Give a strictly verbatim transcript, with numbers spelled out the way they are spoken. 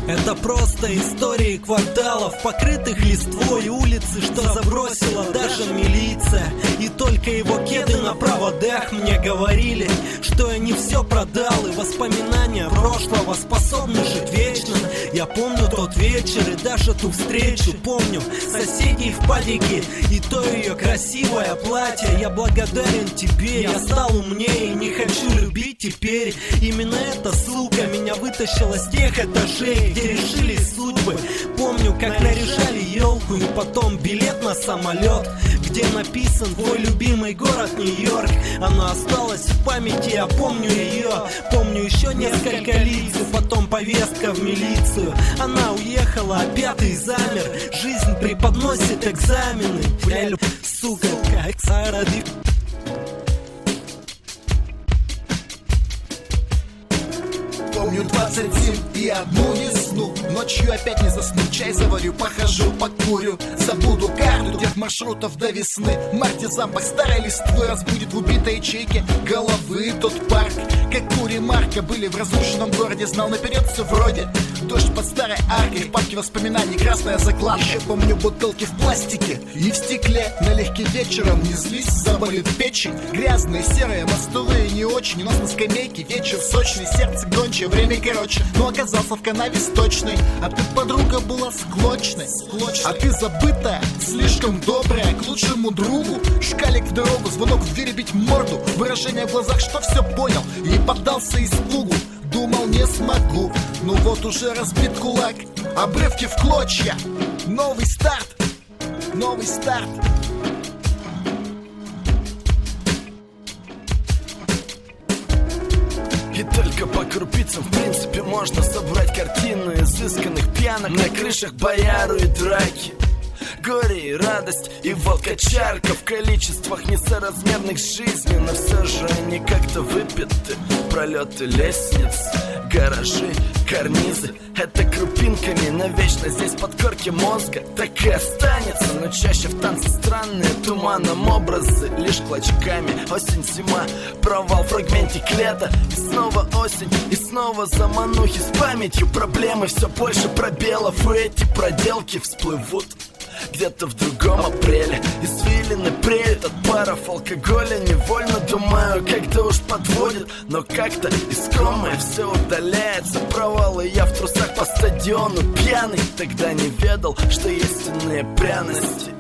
Это просто истории кварталов, покрытых листвой, улицы, что забросила даже милиция. И только его кеды на проводах мне говорили, что я не все продал, и воспоминания прошлого способны жить вечно. Я помню тот вечер и даже ту встречу, помню соседей в падике и то ее красивое платье. Я благодарен тебе, я стал умнее и не хочу любить теперь. Именно эта сука меня вытащила с тех этажей, где решились судьбы. Помню, как наряжали елку и потом билет на самолет, где написан твой любимый город Нью-Йорк. Она осталась в памяти, я помню ее. Помню еще несколько лиц, и потом повестка в милицию. Она уехала, а пятый замер. Жизнь преподносит экзамены. Бля, сука, как саради. Помню двадцать семь и одну весну. Ночью опять не засну, чай заварю, похожу, покурю. Забуду карту тех маршрутов до весны. В марте запах старой листвы разбудит в убитой ячейке головы тот парк. Как кури Марка были в разрушенном городе, знал наперед все вроде. Дождь под старой аркой, в папке воспоминаний красная закладка. Еще помню бутылки в пластике и в стекле. Налегке вечером не злись, заболит печень. Грязные, серые, мостовые не очень. У нас на скамейке вечер сочный, сердце гончее, время короче. Но оказался в канаве сточной. А ты, подруга, была склочной, а ты забытая, слишком добрая к лучшему другу. Шкалик в дорогу, звонок в дверь, бить морду. Выражение в глазах, что все понял и поддался испугу. Думал, не смогу, ну вот уже разбит кулак. Обрывки в клочья. Новый старт, новый старт. И только по крупицам, в принципе, можно собрать картину изысканных пьянок на крышах бояру и драки. Горе и радость, и волкочарка в количествах несоразмерных с жизнью. Но все же они как-то выпиты. Пролеты лестниц, гаражи, карнизы. Это крупинками навечно здесь под корки мозга так и останется. Но чаще в танце странные туманом образы. Лишь клочками осень, зима, провал, фрагментик лета. И снова осень, и снова заманухи с памятью. Проблемы все больше пробелов, и эти проделки всплывут где-то в другом апреле. Извилины преют от паров алкоголя. Невольно думаю, когда уж подводит, но как-то искомое все удаляется. Провалы я в трусах по стадиону пьяный. Тогда не ведал, что есть иные пряности.